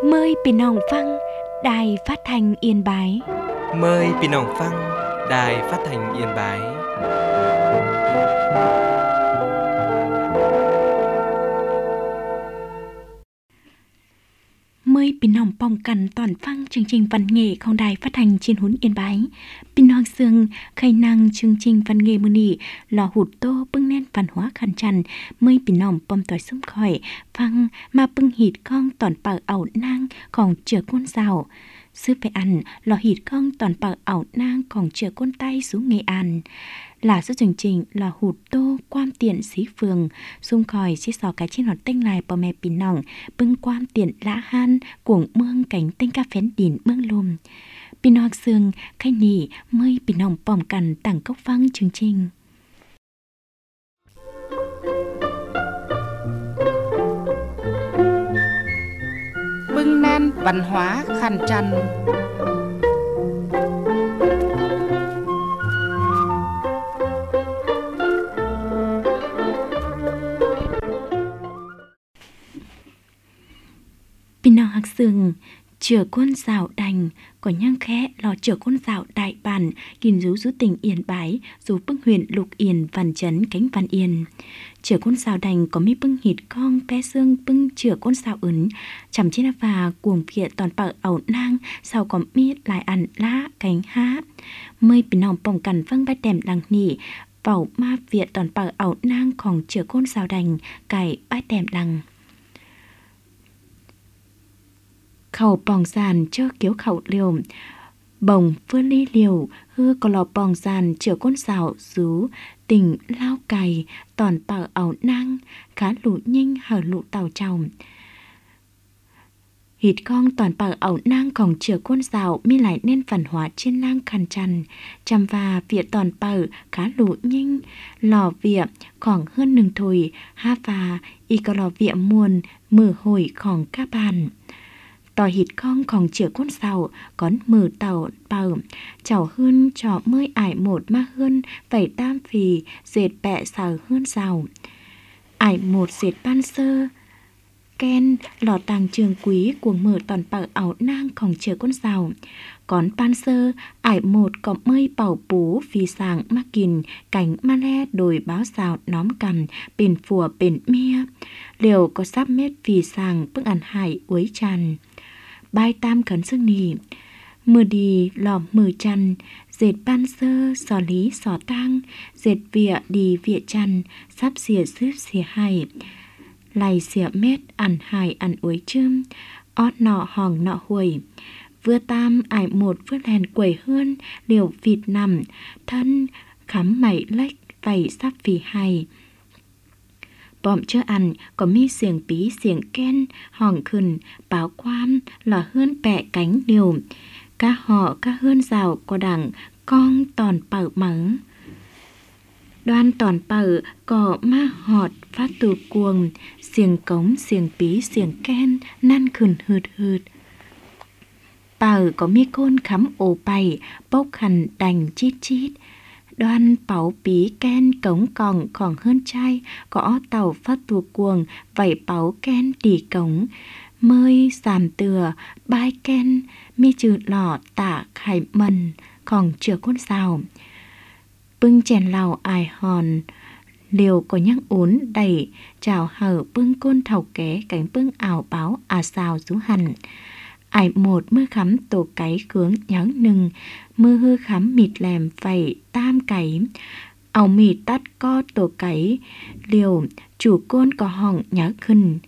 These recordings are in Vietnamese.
Mờiพี่น้องฟังđài phát thanh Yên Bái. Mời พี่น้องฟัง Đài Phát thanh Yên Bái. Mời พี่น้องป้องกันตอนฟังchương trình văn nghệของđài phát thanh trên huấn Yên Bái. พี่น้องซึ่งเคยนั่งchương trình văn nghệมื้อนี้ลอหุดโตปึ้งแน่นvăn hóaคันจันเมื่อพี่น้องป้อมต่อยซุ้มข่อยฟังมาปึ้งหีดข้องตอนเปิดเอานางของเจือก้นเสาซื้อไปอันลอหีดข้องตอนเปิดเอานางของเจือก้นใต้xuống Nghệ An là số chương trình là hụt tô quan tiện xí phường xung khỏi xí sò cái trên hòn tinh lại bò mẹ pin nòng bưng quan tiện lã han cuồng mương cảnh tinh ca phén đỉn mương lùm pin nòng xương khai nỉ mây pin nòng bòm cằn tặng cốc văng chương trình bưng nan văn hóa khăn trăn pin nòng hạc xương chửa côn dạo đành có nhang khẽ lò chửa côn dạo đại bản kìm rú rú tỉnh Yên Bái rú bưng huyện Lục Yên Văn Chấn cánh Văn Yên chửa côn dạo đành có mi bưng hít con bé xương bưng chửa côn dạo ấn chằm trên và cuồng phía toàn bờ ẩu nang sau có mi lại ăn lá cánh há mây pin nòng bồng cằn văng bát đèm đằng nỉ vào ma việt toàn bờ ẩu nangของchửa côn dạo đành cày bát đèm đằng khẩu bòng sàn chơ kiếu khẩu liều bồng vươn ly liều hư có lò bòng sàn chở con xào rú tình lao cày toàn bờ ảo nang khá lụ nhinh hở lụ tàu chồng hít con toàn bờ ảo nang còn chở con xào mi lại nên văn hóa trên lang khăn chăn chăm và việc toàn bờ khá lụ nhinh lò việc khoảng hơn nừng thùi ha và y có lò việc muôn mưa hồi khoảng các bàn tò hít con còn chữa côn sào con mừ tàu bờ chảo hơn cho mới ải một ma hơn vẩy tam phì dệt bẹ sào hơn sào ải một dệt ban sơ ken lò tàng trường quý của mở toàn bờ ảo nang còn chữa côn sào con ban sơ ải một có mây bảo bú phì sàng ma kìn cánh ma le đồi báo sào nóm cầm bền phùa bền mía liều có sắp mét phì sàng bức ăn hải uấy tràn bai tam khấn xương nỉ mưa đi lò mưa chăn dệt ban sơ sò lý sò tang dệt vịa đi vịa chăn sắp xìa xếp xìa hay lầy xìa mét ăn hải ăn uối chươm ót nọ hòn nọ huồi vừa tam ải một vừa lèn quẩy hơn liều vịt nằm thân khắm mẩy lách vầy sắp vì hay bọm chơ ăn có mi xiềng bí xiềng ken hòn khừn báo quan là hơn bẹ cánh điều ca họ ca hơn rào có đẳng con tòn bở mắng đoan tòn bở có ma họt phát từ cuồng xiềng cống xiềng bí xiềng ken năn khừn hượt hượt bở có mi côn khắm ổ bày bốc khẩn đành chít chít đoan bảo bí ken cống còng còn hơn trai có tàu phát tuột cuồng vẩy bảo ken đi cống mơi giảm từa bai ken mi trừ lọ tả khải mần còn chừa côn xào bưng chèn lào ải hòn liều có nhang ốn đầy chào hở bưng côn thầu ké cánh bưng ảo báo xào rú hẳn ải một mưa khắm tổ cái khướng nháng nừng mưa hư khắm mịt lèm vầy tam cái ảo mịt tắt co tổ cái liều chủ côn có họng nhá khân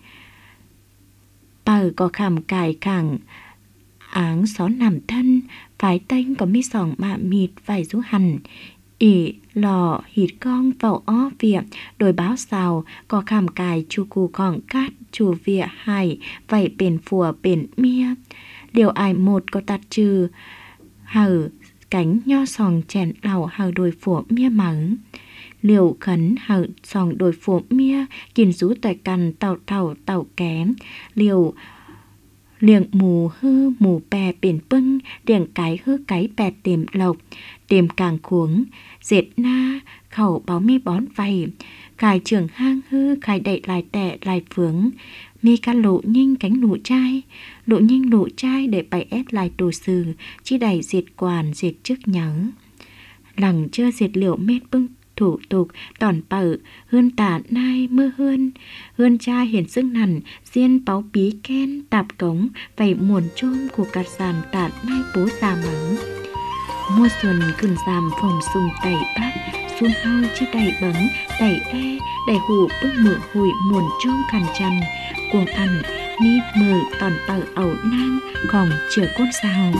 bờ có khảm cài cẳng áng xó nằm thân phái tênh có mi sòng mạ mịt vài rú hẳn ỉ lò hít con vào ó vịa đồi báo xào có khảm cài chu cù còn cát chu vịa hải vầy bền phùa bền mía điều ải một có tạt trừ hở cánh nho sòng chèn lào hở đồi phủa mía mắng liều khấn hở sòng đồi phủa mía kìm rú tỏi cằn tàu kém liều liệng mù hư mù bè biển bưng liệng cái hư cái bè tìm lộc tìm càng khuống dệt na khẩu báo mi bón vầy cài trường hang hư cài đậy lại tẹ lại phướng mi ca lộ nhanh cánh lộ nhanh lộ trai để bày ép lại đồ sử, chi đầy diệt quản diệt trước nhớ. Lằng chưa diệt liệu mết bưng thủ tục tòn bở hươn tả nai mưa hươn trai hiển sức nằn diên báo bí ken tạp cống vầy muồn trôm của cạt sàn tả nai bố già mắng. Mùa xuân cừng giảm phòng sùng tẩy bát xuân hao chứ đầy bấn đầy đầy hủ bưng mượn hủi muồn trôm khăn chăn cuồng ăn mi mờ tòn bở ẩu nang còn chở côn sao.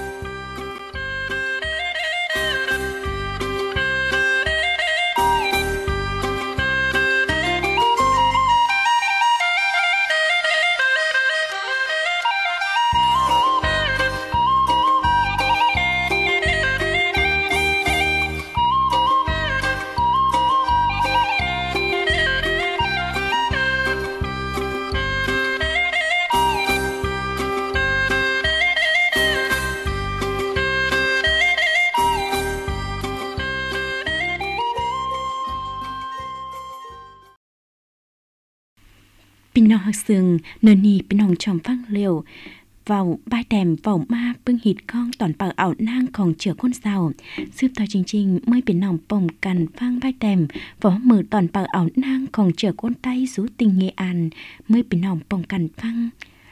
Bình nong hạc sừng nờ nì bình nong tròm vang liều vào bai đèm vào ma bưng hịt con toàn bảo ảo nang còn chữa con sao xếp tòa trình mới bình nong bồng cằn vang bai đèm võ mở toàn bảo ảo nang còn chữa con tay rú tình Nghệ An mới bình nong bồng cằn vang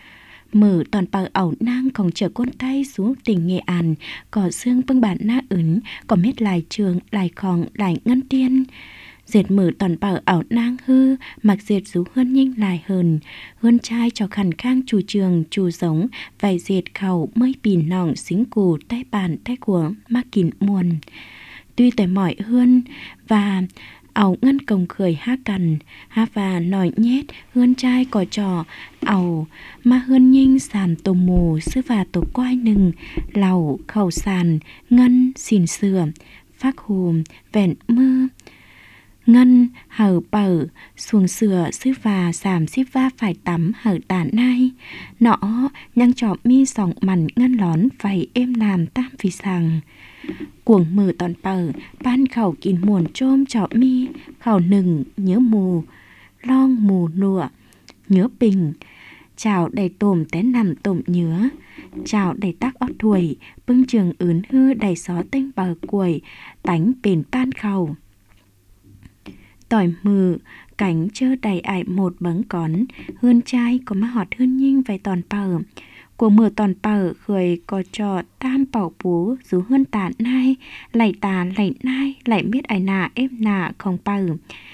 mở toàn bảo ảo nang còn chở con tay xuống tỉnh Nghệ An cỏ xương bưng bản na ấn có miết lại trường lại khòng lại ngân tiên dệt mở toàn bảo ảo nang hư mặc dệt rú hơn nhanh lại hơn trai cho khăn khang chủ trường chủ giống vài dệt khẩu mới bìn nòng xính cù tay bàn tay của mắc kín muôn tuy tới mỏi hơn và ảo ngân cồng khởi ha cằn ha và nòi nhét hơn trai cỏ trò ảo mà hơn nhanh sàn tổ mù sư và tổ quai nừng lầu khẩu sàn ngân xìn sửa phác hùm vẹn mưa ngân hở bở xuồng sửa sư và giảm xíp va phải tắm hở tả nai nọ nhăng trọ mi sòng mằn ngân lón phải êm làm tam vì sàng cuồng mở toàn bờ ban khẩu kín muồn trôm trọ mi khẩu nừng nhớ mù long mù nụa nhớ bình chào đầy tồm té nằm tồm nhớ chào đầy tác ót thuổi bưng trường ướn hư đầy xó tênh bờ cuội tánh bền ban khẩu tỏi mừ cánh chơ đầy ải một bấng cón hơn trai có má họt hơn nhinh vài toàn bờ của mưa toàn bờ khởi có trò tam bảo bú rú hơn tả nai lạy tà lạy nai lại biết ai nà êm nà không bờ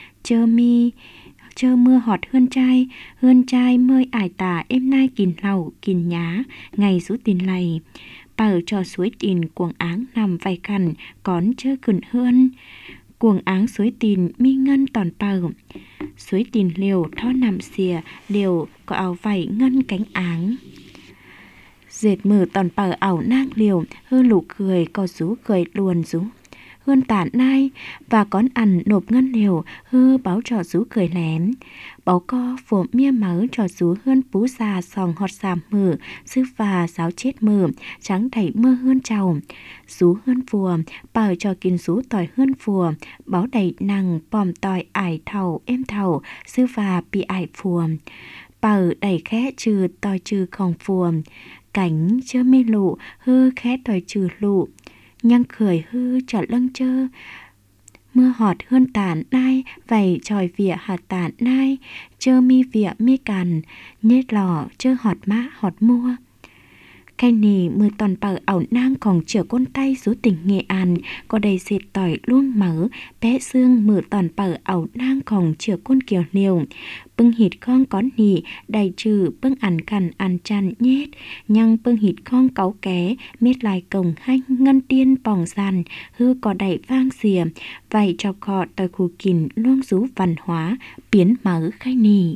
chơ mưa họt hơn trai mơi ải tà êm nai kìn lầu kìn nhá ngày rú tin lầy bờ cho suối tin cuồng áng nằm vài khăn cón chơ cẩn hơn cuồng áng suối tin mi ngân toàn bờ suối tin liều tho nằm xìa liều có áo vảy ngân cánh áng dệt mở toàn bờ ảo nang liều hư lũ cười có rú cười luồn rú hơn tả nai và con ăn nộp ngân liều hư báo trò rú cười lém báo co phổ mía mớ trò rú hơn bú già sòng họt xàm mờ sư và giáo chết mờ trắng đẩy mơ hơn trầu rú hơn phùa bảo cho kín rú tỏi hơn phùa báo đầy nàng bòm tỏi ải thầu êm thầu sư và bị ải phùa bảo đầy khẽ trừ tỏi trừ không phùa cảnh chơ mê lụ hư khẽ tỏi trừ lụ nhăng khởi hư trở lâng chơ mưa họt hơn tản nai vầy tròi vỉa hạt tản nai chơ mi vỉa mi cằn nhét lò chơ họt mã họt mua cái nì mưa toàn bờ ảo nang còn chở con tay rú tỉnh Nghệ An có đầy dệt tỏi luông mỡ bé xương mưa toàn bờ ảo nang còn chở con kiều liều bưng hịt con có nì đầy trừ bưng ăn cằn ăn chăn nhét nhăng bưng hịt con cáu ké miết lại cổng hanh ngân tiên bỏng giàn hư có đầy vang xìa vậy cho cọ tỏi khu kìn luông rú văn hóa biến mỡ khai nì.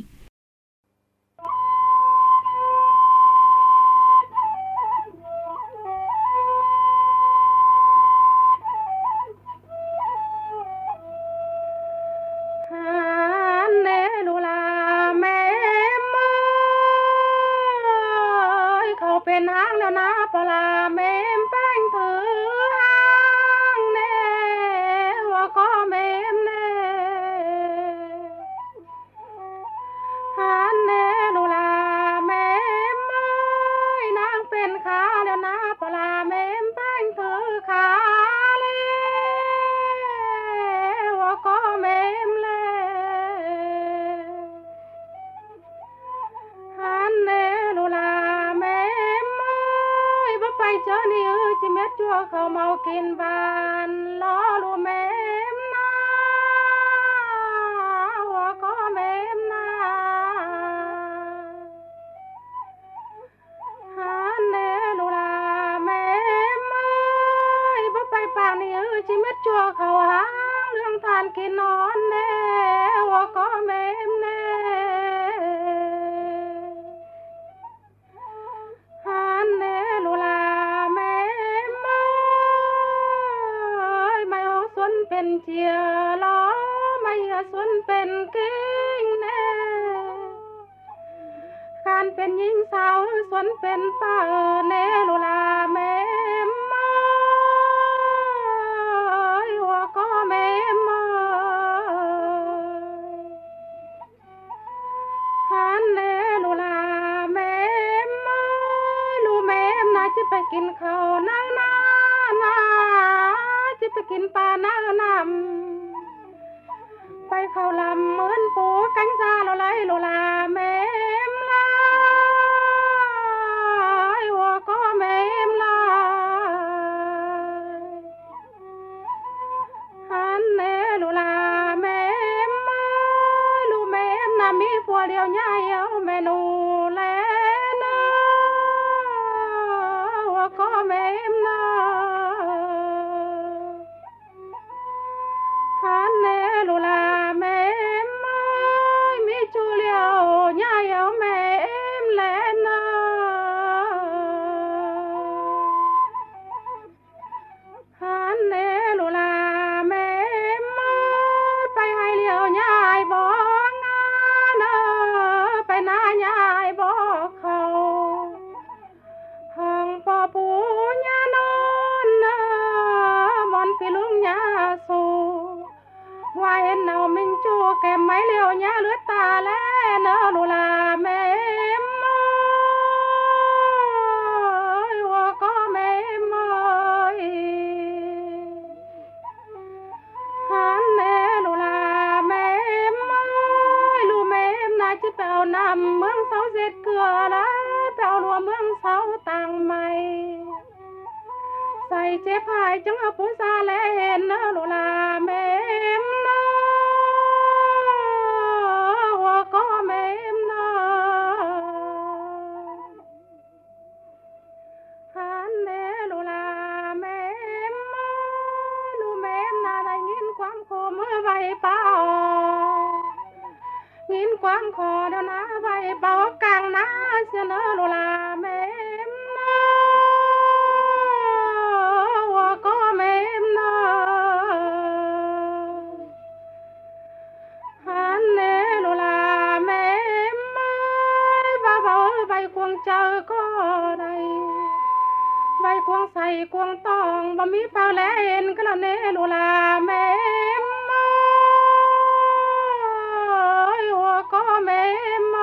เขาเมากินบานล้อลูแม่นาหัวก็แม่นาหาแน่ลูลาแม่ไม่บ่ไปปากนี่ชีวิตชั่วเขาหาเรื่องทานกินนอนแน่หัวก็แม่แน่หาแน่ลูลาแม่ไม่เอาสวนเป็นเจียล้อไม่เอาสวนเป็นกิ้งแน่การเป็นหญิงสาวสวนเป็นป้าแน่ลูลาแม่ไม่หัวก็แม่ไม่หันแน่ลูลาแม่ไม่ลูแม่น่าจะไปกินข้าวนางนาจะไปกินปลานางน้ำไปเข้าลำเหมือนปูกัญชาโลไลโลลาแม่ลายหัวก็แม่ลายหันแน่โลลาแม่ไม่ลูแม่น่ะมีผัวเดียวใหญ่เอาแม่นูแลนะหัวก็แม่ลายหันแน่ลูลาแม่ไม่มีจูเลียวใหญ่เอาแม่แลนะหันแน่ลูลาแม่ไม่ไปให้เลียวใหญ่บอกงานไปหน้าใหญ่บอกเขาห้องพ่อปู่ย่านอนมอนพี่ลุงย่าสู่ว่าเห็นเอามิงจูแก้มไม้เลียวย่าเลือดตาแลเนอลูลาแม่ไม่หัวก็แม่ไม่หันแน่ลูลาแม่ไม่ลูแม่น่าจะไปเอาน้ำเมืองเสาเสร็จเกลือแล้วไปเอารัวเมืองเสาต่างใหม่ใส่เจ็บหายจังเอาปูซาแลเห็นเนอลูลาแม่น้อหัวก็แม่น้อหันแน่ลูลาแม่ไม่ลูแม่น่าได้ยินความโคเมื่อใบเป่ายินความคอเดี๋ยวนะใบเป่ากลางหน้าเสียเนอลูลาแม่น้อหัวก็แม่น้อหันแน่ลูลาแม่ไม่บ่าวใบควงเจอก็ได้ใบควงใส่ควงตองบ่มีเปล่าแลเห็นก็แล้วแน่ลูลาแม่ไม่หัวก็แม่ไม่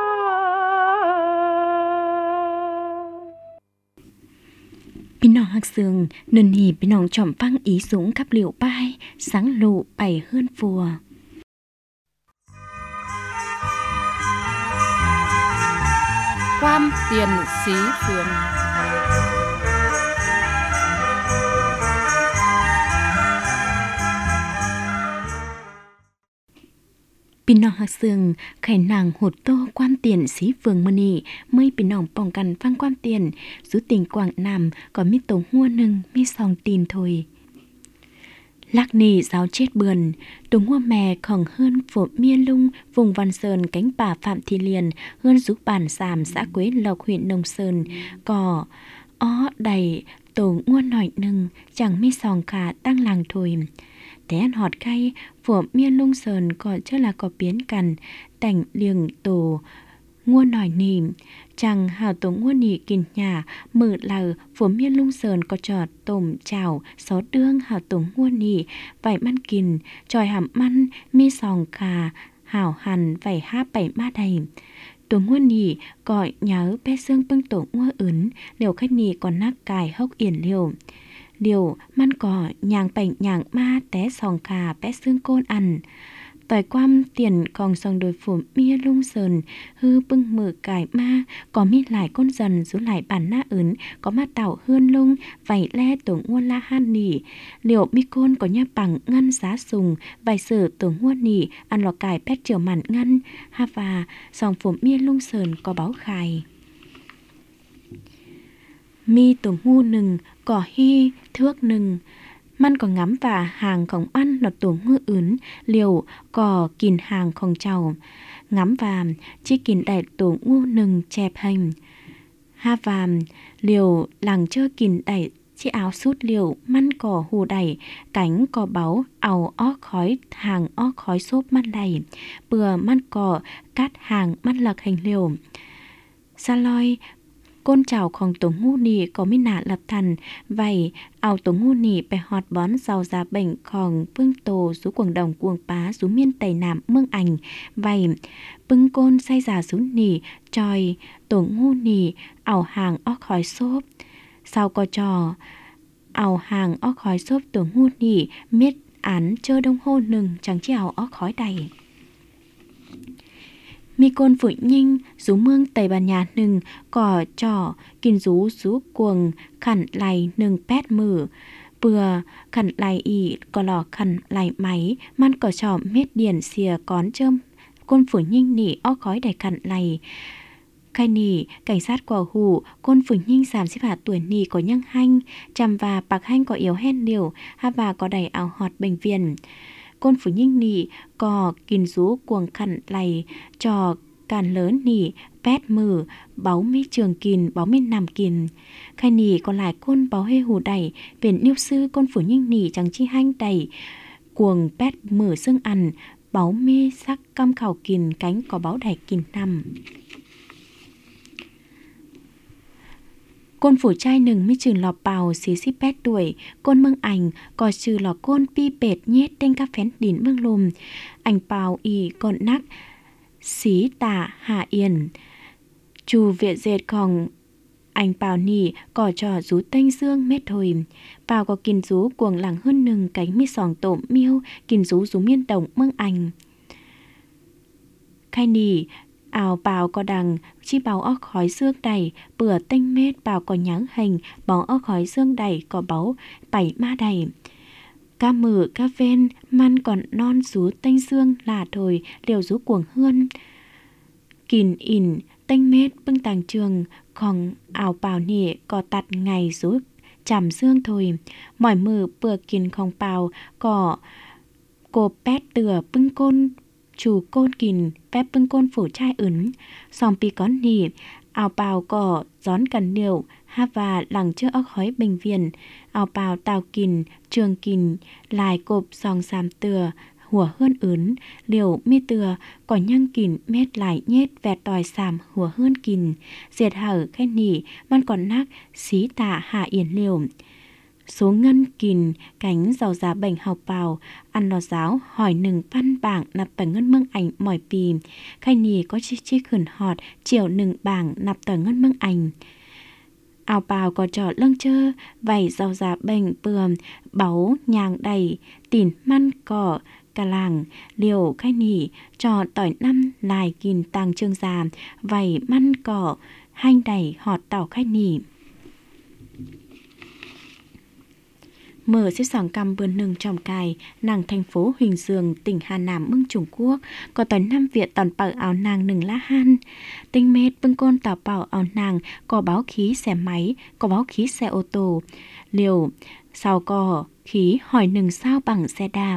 พี่น้องฮักซึงนนหีพี่น้องจอมฟังอีสูงกับเหลียวป้ายสังลูไปเฮือนฟัวความเตียนสีเฟืองพี่น้องฮักซึงไข่นางหดโตความเตียนสีเฟืองมื้อนี้เมื่อพี่น้องป้องกันฟังความเตียนสุติงกว่างนำก็มีโตหัวหนึ่งมี2ตีนถอยลักนี่สาวเช็ดเบือนตรงหัวแม่ของเฮือนโฝเมียลุงวงวันเซินแก๊งป่าphạm thị liềnเฮือนสุปาน3xã Quế Lộc huyện Nông Sơnก็อ้อใดโตงัวหน่อยหนึ่งจังมี2ขาตั้งหลังถอยแต่อันหอดไข่โฝเมียลุงเซินก็เชื่อละก็เปลี่ยนกันแต่งเลี้ยงโตงัวหน่อยนี่จังหาตัวงัวนี่กินหญ้ามืดเลอฝนเมียลุงเซินก็จอดต้มเจ้าซอสเดืองหาตัวงัวนี่ไปมันกินจอยหำมันมี2ขาห่าวหันไว้5ไปมาใดตัวงัวนี่ก็เหยาไปเสื่องเปิ้งตัวงัวอื่นเหลียวคันนี้ก็นักกายเฮาเอียนเลียวมันก็ย่างไปย่างมาแต่2ขาแปะเสื่องโกนอัน Tỏi quam tiền còn sòng đồi phủ mía lung sờn hư bưng mở cải ma có mi lại con dần rú lại bản na ấn có ma tảo hươn lung vảy le tổ nguồn la han nỉ liệu mi côn có nha bằng ngăn giá sùng vài sử tổ nguồn nỉ ăn lò cải pét chiều mặn ngăn ha và sòng phủ mía lung sờn có báo khài mi tổ ngu nừng cỏ hy thước nừng man có ngắm và hàngของăn là tổ ngư ướn liều có kìn hàngของchầu ngắm và chỉ kìn đại tổ ngu nừng chẹp hành ha và liều làng chơ kìn đại chỉ áo sút liều man cỏ hù đẩy cánh cỏ báu ảo ó khói hàng ó khói xốp man đẩy bừa man cỏ cát hàng man lật hành liều sa loi côn chảoของtổ ngu nì có mi nạ lập thành vậy ảo tổ ngu nì bè họt bón giàu giá bệnhของphương tổ sú quần đồng cuồng pá sú miên tây nam mương ảnh vậy bưng côn say giả sú nì tròi tổ ngu nì ảo hàng ó khói xốp sau có trò ảo hàng ó khói xốp tổ ngu nì miết án chơ đông hô nừng chẳng chỉ ảo ó khói đầy mi côn phụ nhinh rú mương tây bàn nhà nừng cỏ trỏ kinh rú cuồng khẩn lầy nừng pét mử bừa khẩn lầy ỉ có lò khẩn lầy máy man cỏ trỏ mết điển xìa cón chơm côn phụ nhinh nỉ ó khói đầy khẩn lầy khai nỉ cảnh sát quả hủ côn phụ nhinh 32 tuổi nỉ có nhăng hanh chằm và bạc hanh có yếu hen liều ha và có đầy ảo họt bệnh viện côn phủ nhinh nỉ có kìn rú cuồng khẩn lầy trò càn lớn nỉ pét mử báu mi trường kìn báu mi nằm kìn khai nỉ còn lại côn báu hê hù đẩy biển niêu sư côn phủ nhinh nỉ chẳng chi hanh đẩy cuồng pét mử xương ăn báu mi sắc căm khảo kìn cánh có báu đẩy kìn nằm côn phủ trai nừng mi trường lò bào xí xí pét tuổi côn mương ảnh có trừ lò côn pi bệt nhét tên các phén đỉn mương lùm ảnh bào y còn nắc xí tả hạ yên chù viện dệt còn ảnh bào nỉ có trò rú tênh dương mét hồi bào có kìn rú cuồng làng hơn nừng cánh mi sòng tổ miêu kìn rú miên đồng mương ảnh khai nỉ ảo bào có đằng chi bào óc khói xương đầy bừa tinh mết bào có nháng hình bó óc khói xương đầy có báu bảy ma đầy ca mử ca ven man còn non rú tinh xương là thôi đều rú cuồng hươn kìn ỉn tinh mết bưng tàng trường còn ảo bào nỉ có tặt ngày rú chằm xương thôi mỏi mử bừa kìn không bào có cô pét tựa bưng côn chủ côn kìn pép bưng côn phủ trai ấn song pi có nỉ ảo bào cỏ gión cần điệu ha và lằng trước óc khói bệnh viện ảo bào tàu kìn trường kìn lại cộp song xàm từa hùa hơn ấn liều mi từa có nhăng kìn mét lại nhét vẹt tòi xàm hùa hơn kìn diệt hở khai nỉ man còn nắc xí tả hạ yển liều số ngân kìn cánh giàu giá bệnh học bào ăn lò giáo hỏi nừng văn bảng nạp tờ ngân mương ảnh mỏi pì khai nì có chi khẩn họt chiều nừng bảng nạp tờ ngân mương ảnh ảo bào có trò lâng chơ vảy giàu giá bệnh bườm báu nhàng đầy tỉn man cỏ cả làng liều khai nỉ trò tỏi năm lại kìn tàng trương già vảy man cỏ hanh đầy họt tảo khai nỉ mở xếp sòng căm vườn nừng trồng cài nàng thành phố Huỳnh Dương tỉnh Hà Nam mưng Trung Quốc có tỏi năm Việt toàn bảo áo nàng nừng lá han tinh mết bưng côn tảo bảo áo nàng có báo khí xe máy có báo khí xe ô tô liều sau có khí hỏi nừng sao bằng xe đạp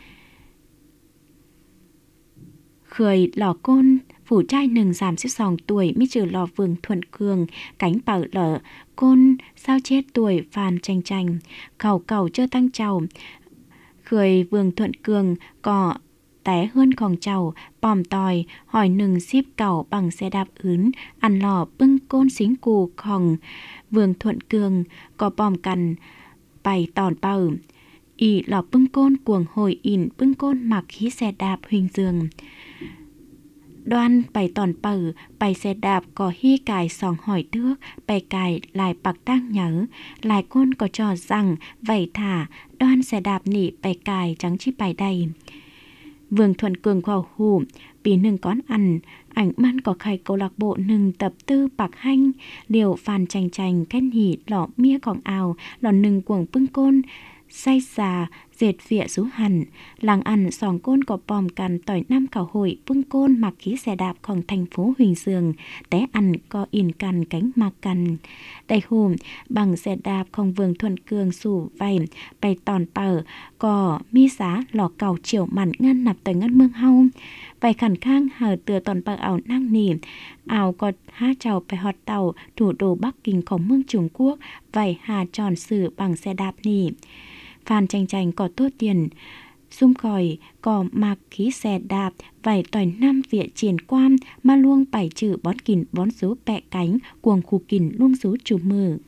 khởi lò côn phủ trai nừng giảm xếp sòng tuổi mi trừ lò vườn thuận cường cánh bảo lở côn sao chết tuổi phàn tranh tranh khẩu cầu chơ tăng trầu khởi vườn thuận cường cỏ té hơn còn trầu bòm tòi hỏi nừng ship cầu bằng xe đạp ướn ăn lò bưng côn xính cù khòng vườn thuận cường có bòm cằn bày tòn bầu ỉ lò bưng côn cuồng hồi ỉn bưng côn mặc khí xe đạp Huỳnh Dương đoan bày tòn bờ bày xe đạp có hy cài sòng hỏi thước bày cài lại bạc tăng nhớ lại côn có trò rằng vẩy thả đoan xe đạp nỉ bày cài trắng chi bày đầy Vương Thuận Cường khảo hủ, bí nừng con ăn, ảnh man có khai câu lạc bộ nừng tập tư bạc hanh, liều phàn chành chành, kết hỉ, lọ mía còng ào, lọ nừng cuồng pưng côn, say xà, dệt vịa rú hẳn, làng ăn sòng côn có bòm cằn tỏi năm khảo hội pưng côn mặc khí xe đạpของthành phố Huỳnh Dương, té ăn có in cằn cánh mạc cằn. Đại hôm, bằng xe đạpของVương Thuận Cường sủ vầy, bày tòn bờ, có mi giá lọ cầu chiều mặn ngăn nạp tới ngăn mương hau. Vài khẩn khang hở tựa tòn bờ ảo năng nỉ, ảo có há chàoไปhọt tàu thủ đô Bắc KinhของMương Trung Quốc, vài hà tròn sử bằng xe đạp nỉ. Phan chành chành có tốt tiền, xung khỏi có mặc khí xe đạp, vài tỏi năm vịa triển quan mà luông bảy chữ bón kìn bón số bẹ cánh, cuồng khu kìn luông số chủ mờ.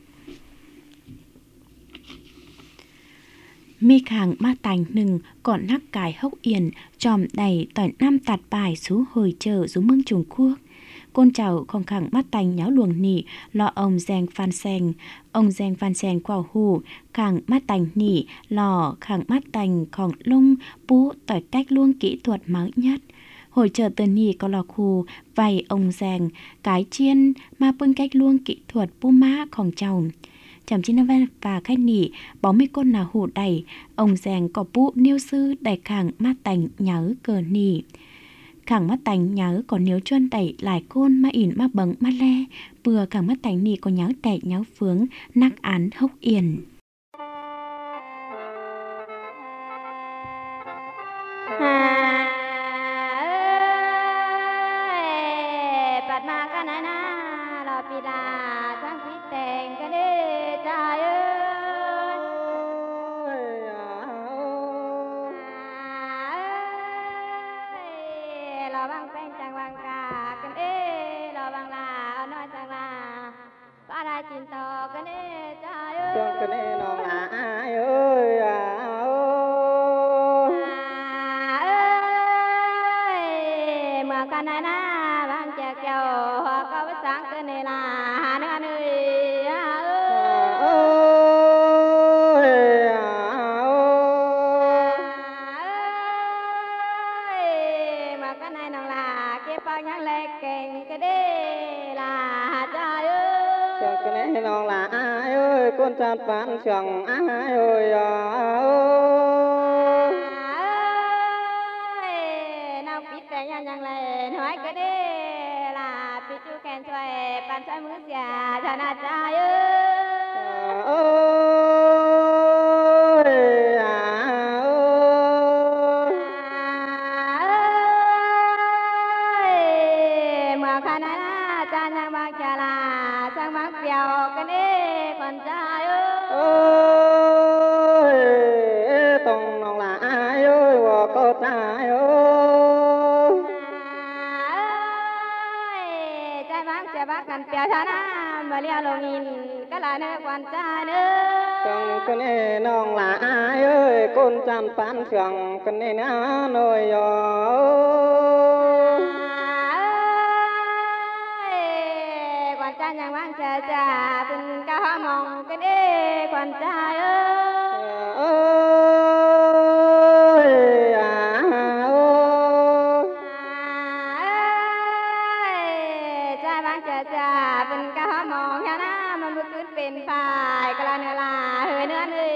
Mi kháng ma tành nừng còn nắc cải hốc yên, tròm đầy tỏi năm tạt bài xú hồi chờ rú Mương Trung Quốc. Côn chào không khẳng mắt tành nháo luồng nỉ, lò ông Giang Phan Seng. Ông Giang Phan Seng quào hù, khẳng mắt tành nỉ, lò khẳng mắt tành khổng lung, bú tỏi cách luông kỹ thuật máu nhất. Hồi chờ tờ nỉ có lò khu, vầy ông Giang, cái chiên mà bưng cách luông kỹ thuật bú má khổng chồng. Chầm chín năm và khách nỉ, bó mi côn nào hủ đầy, ông Giang có bú niêu sư đầy khẳng mắt tành nhớ cờ nỉ. Khẳng mắt tành nhớ có nếu chuyên đẩy lại côn mà ỉn mà bấng mà le, vừa khẳng mắt tành nì có nháo tệ nháo phướng, nắc án hốc yên. Cái này nó là ai ơi ơi mà cái này na bạn chờ kêu có bữa sáng cái này là nữa ơi mà cái này nó là cái bao nhang lệ kèn cái đấy là trời ơi cái này nó là ai ơi con trai bán chẳng ai ơi nào biết cái nhang lệ nói cái đấy là biết chú kèn xoay bán xoay mướn già cho nó trời ơi mà khả năng cha nhang bác cha là sang bác biểu cái đấy còn trai ơi tông lòng là ai ơi và cô trai ơi trai bác cần biểu cho nó mà lia lồng nhìn cái là nơi còn trai nữa trong cái này nong là ai ơi con chăn phán trường cái này nó nồi quan trai nhang mang chờ chờ tình ca mong cái đế quan trai ơi trai mang chờ chờ tình ca mong nhà na mà bướcขึ้นเป็นฝ่ายก็ละเนื้อลาเฮ้ยเนื้อนี่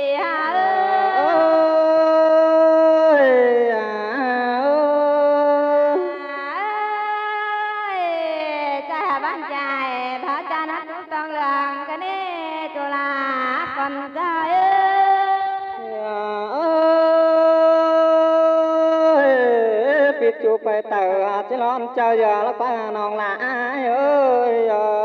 con trai ơi biết chú phải tờ chỉ lon chờ giờ nó qua nòng là ai ơi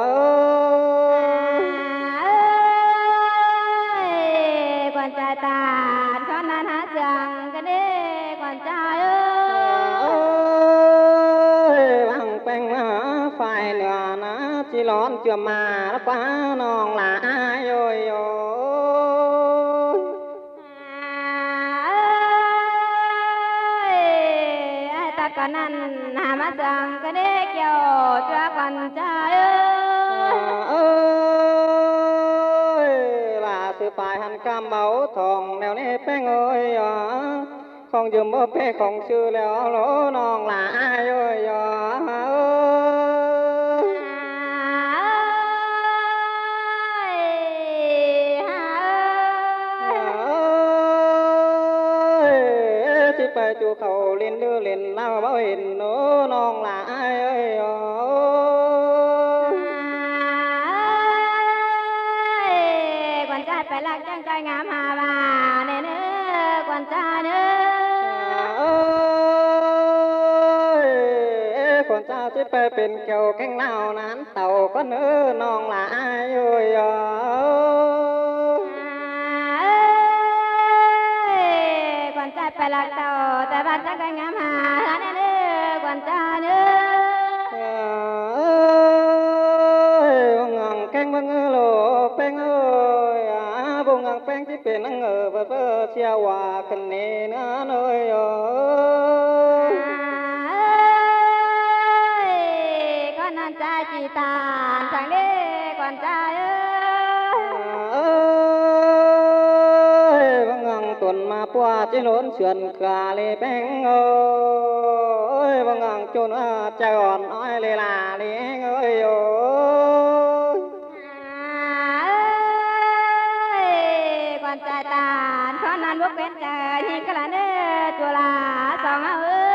con trai ta con nan hát rằng cái đấy con trai ơi bằng bèn phải nữa nó chỉ lon chưa mà nó qua nòng là ai ơi con ăn làm ăn rằng cái đấy kêu cho con trai ơi là sự phải hành cam máu thòng nèo nê beng ơi ของยืมบ่เป้ของชื่อแล้วโลน้องหลาเอ้ยที่ไปจูเขาเล่นดื้อเล่นเล่าบ่เห็นโน้น้องหลาเอ้ยกวนใจไปลักจังใจงามหาบาเนื้อกวนใจเนื้อคนเจ้าที่ไปเป็นเกี่ยวแข้งเล่านั้นเต่าก็เนื้อน้องหลาเอ้ยกวนใจไปลักเต่าแต่บ้านจังใจงามหาเนื้อกวนใจเนื้อแข้งบังโลแป้งเอ้ยบงแป้งที่เป็นนังเบอเชียวว่ากันเน้นเอ้ยก็นั่นใจจีตานทางนี้กวนใจบงตุนมาปัวจิล้นเฉือนขาเลยแป้งเอ้ยบงจนใจอ่อนอ้อยเลยล่ะเลยเอ้ยใจตานเพราะนั้นบุกเป็นใจยิ่งกระเนื้อจุฬาสอง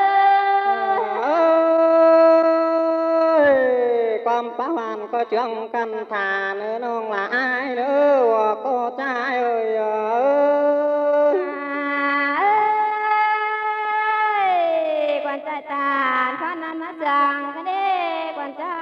ความป้านก็เชื่องกันทาเนื้อน้องหลายเนื้อว่าก็ใจเอ้ยกวนใจตานเพราะนั้นมาเสื่องกันเด้กวนใจ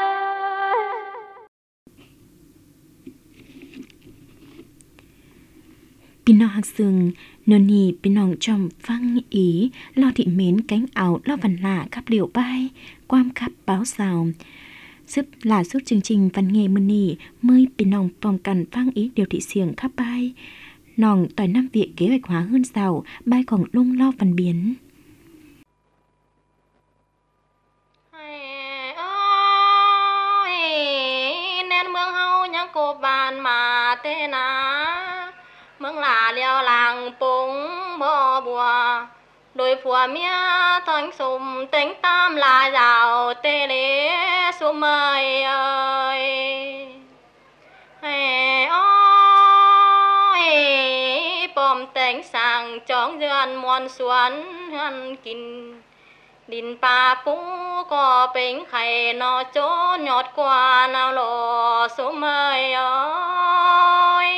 พี่น้องหักซึ่งนนนี่พี่น้องจอมฟังอีลอที่เหม็นแก๊งเอาลอวันหน้าขับเหลียวไปความขับเป้าสาวซึบล่าสุดจริงๆฟันเงยมือนี่เมื่อพี่น้องป้องกันฟังอีเดียวที่เสียงขับไปน้องต่อยน้ำเวียเก๋ไว้ขวาหื้นเสาใบของลุงลอบฟันเบียนแน่นเมืองเฮายังโกบานมาเตนาเมืองหลาเลียวหลังปุงบ่บัวโดยผัวเมียทั้งสมเต็งตามลายาวเตเลสุเมยเอ้ยให้อ้อยปอมแต่งสั่งจองเดือนมวนสวนหันกินดินป่าปูก็เป็นไข่นอโจยอดกว่านาโลสุเมยเอ้ย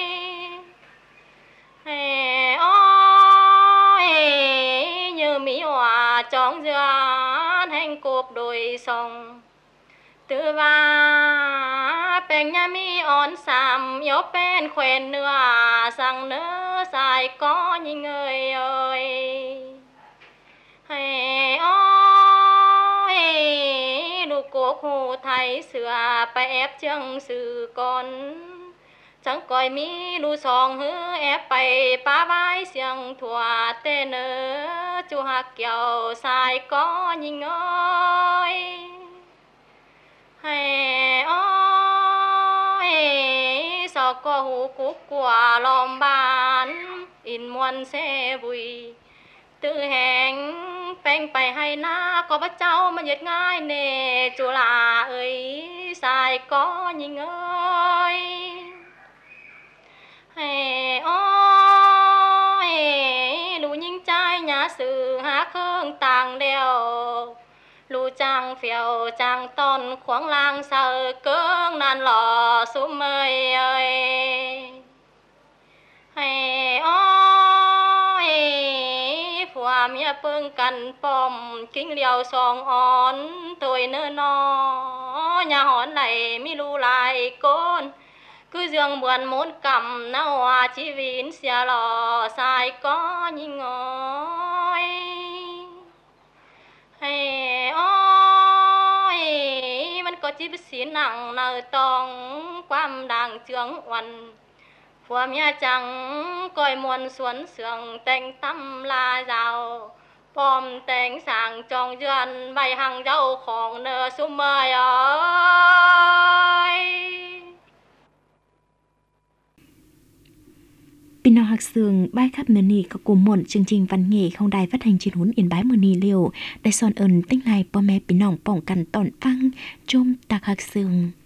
ให้อ้อยยืมมีว่าจองเดือนแห่งกบโดยทรงตือว่าเป็นยามีอ่อนสามยกเป็นแขวนเนื้อสั่งเนื้อสายก็ยิ่งเอ้ยให้อ้อยลูกโกหูไทยเสือไปแอบเชียงสื่อก่อนจังก่อยมีลูสองหือแอบไปป้าใบเสียงถั่วเตเนอจูหักเกี่ยวสายก็ยิ่งเอ้ยให้อ้อยสอกก็หูกุกกว่าลอมบานอินมวนเสบุยตื้อแหงแป้งไปให้หน้าก็พระเจ้ามันยึดง่ายเนจุฬาเอ้ยสายก็ยิ่งเอ้ยให้อ้อยลูยิ่งใจหยาสื่อหาเครื่องต่างเดียวลูจังเฟียวจังต้นขวางลางเสือเกิ้งนานหล่อสุเมยเอ้ยให้อ้อยผัวเมียเปิ้งกันปอมกิ้งเดียวสองอ่อนตัวเนื้อนอย่าหอนไหลมีลูลายก้นคือเรื่องเหมือนมนต์กำนาว่าชีวิตเสียหล่อสายก็ยิ่งอ้อยให้อ้อยมันก็จิบสีหนังเนื้อตองความดังเจืองวันผัวเมียจังก้อยมวนสวนเสืองแต่งตำลาเจ้าปอมแต่งสั่งจองเยือนใบหังเจ้าของเนื้อสุเมยเอ้ย Pin nào hạc sương bài khắp mờ nì có cùng một chương trình văn nghệ không đài phát hành trên huấn Yên Bái mờ nì liều đại son ơn tinh này bò mẹ pin nòng bỏng cằn tọn phăng chôm tạc hạc sương.